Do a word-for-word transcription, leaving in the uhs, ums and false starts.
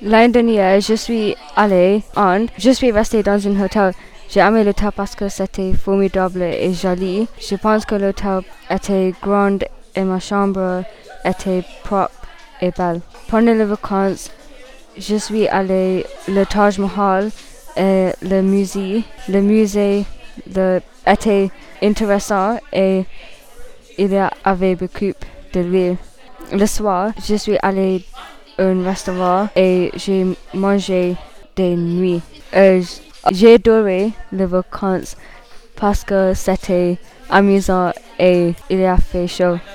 L'année dernière, je suis allée en, je suis restée dans un hôtel. J'ai aimé l'hôtel parce que c'était formidable et joli. Je pense que l'hôtel était grand et ma chambre était propre et belle. Pendant les vacances, je suis allée le Taj Mahal et le musée. Le musée le, était intéressant et il y avait beaucoup de livres. Le soir, je suis allée à un restaurant et j'ai mangé des nuits. Euh, j'ai adoré les vacances parce que c'était amusant et il a fait chaud.